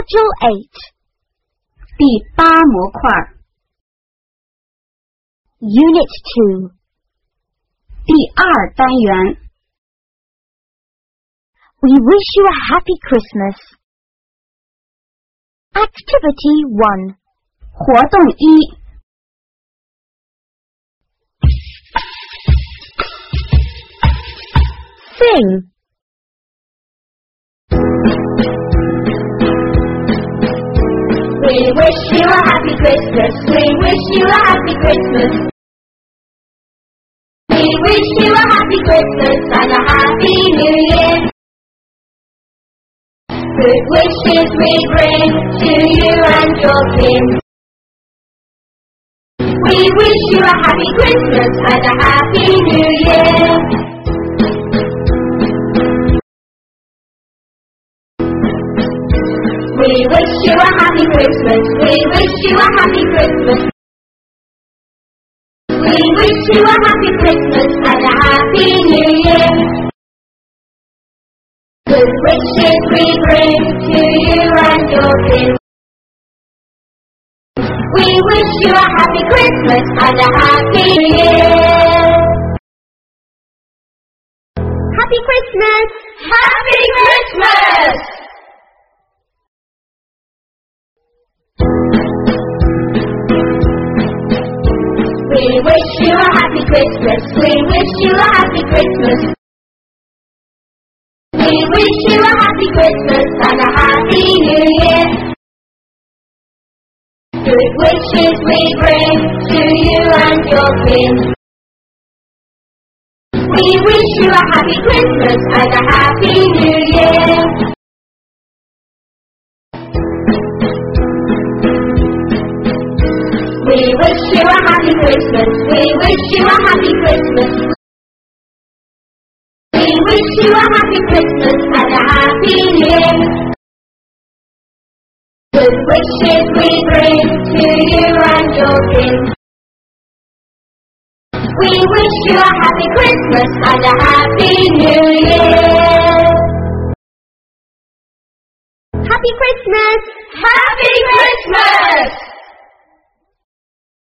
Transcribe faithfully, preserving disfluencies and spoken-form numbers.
Module eight 第八模块 Unit two 第二单元 We wish you a happy Christmas. Activity one 活动一 Sing We wish you a happy Christmas. We wish you a happy Christmas. We wish you a happy Christmas and a happy New Year. Good wishes we bring to you and your kin. We wish you a happy Christmas and a happy New Year. We wish you a happy Christmas. We wish you a happy Christmas. We wish you a happy Christmas and a happy New Year. Good wishes we bring to you and your kin. We wish you a happy Christmas and a happy New Year. Happy Christmas! Happy Christmas! We wish you a happy Christmas. We wish you a happy Christmas. We wish you a happy Christmas and a happy New Year. Good wishes we bring to you and your kin. We wish you a happy Christmas and a happy New Year. We wish you a happy Christmas. We wish you a happy Christmas. We wish you a happy Christmas and a happy New Year. Good wishes we bring to you and your kin. We wish you a happy Christmas and a happy New Year. Happy Christmas! Happy Christmas!